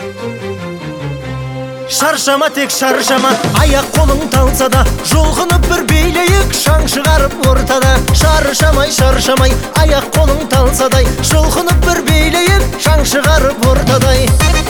Шаршама, тек шаршама, аяқ қолың талса да, жұлқынып бір билейік, шаң шығарып ортада. Шаршамай, шаршамай, аяқ қолың талса да, жұлқынып бір билейік, шаң шығарып ортадай.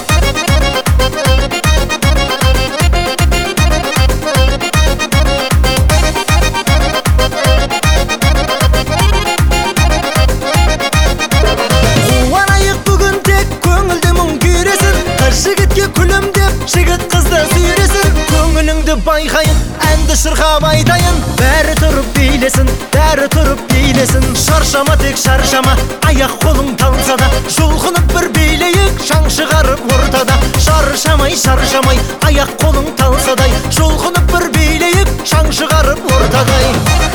Қуанайық бүгін тек көңілді мұң күйресін, қыз жігітке күлімдеп, жігіт қызды сүйресін. Көңіліңді байқайын, әнді шырқап айтайын, бәрі тұрып билесін, бәрі тұрып билесін. Шаршама, тек шаршама, аяқ қолың талса да, жұлқынып бір билейік, шаң шығарып ортада. Шаршамай, шаршамай, аяқ қолың талса да, жұлқынып бір билейік, шаң шығарып ортадай.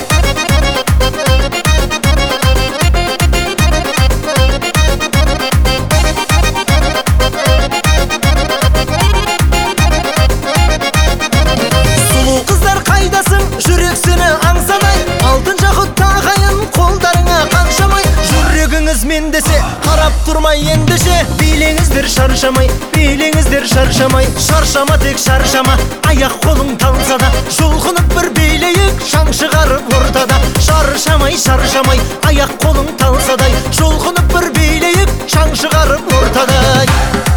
Жүрек сені аңсамай, алтын жақұт тағайын, қолдарыңа қаншамай. Жүрегіңіз мен десе, қарап тұрмай ендеше, билеңіздер шаршамай, билеңіздер шаршамай. Шаршама, тек шаршама, аяқ қолың талса да, жұлқынып бір билейік, шаң шығарып ортада. Шаршамай, шаршамай, аяқ қолың талса да, жұлқынып бір билейік, шаң шығарып ортадай.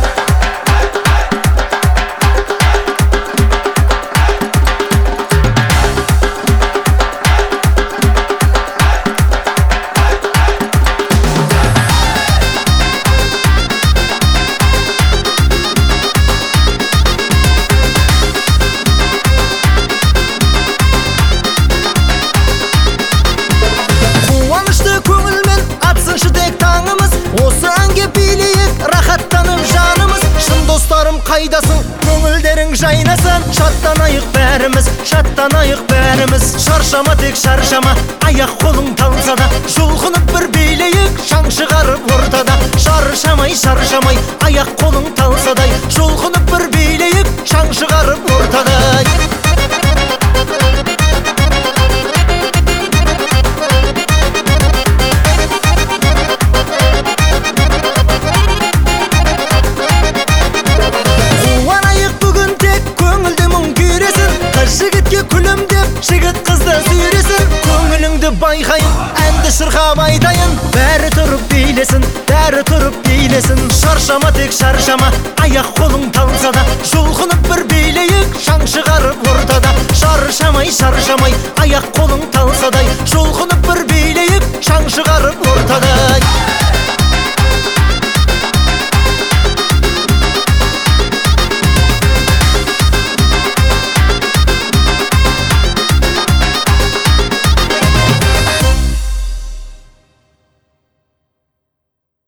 Осы әнге билейік, рахаттанып жанымыз. Шын достарым қайдасың, көңілдерің жайнасын. Шаттанайық бәріміз, шаттанайық бәріміз. Шаршама, тек шаршама, аяқ қолың талса да, жұлқынып бір билейік, шаң шығарып ортада. Шаршамай, шаршамай, аяқ қолың талса да, жұлқынып бір билейік, шаң шығарып ортадай. Жігітке күлімдеп, жігіт қызды сүйресін. Көңіліңді байқайын, әнді шырқап айтайын, бәрі тұрып билесін, бәрі тұрып билесін. Шаршама, тек шаршама, аяқ қолың талса да, жұлқынып бір билейік, шаң шығарып ортада. Шаршамай, шаршамай, аяқ қолың талса да, жұлқынып бір билейік, шаң шығарып ортадай.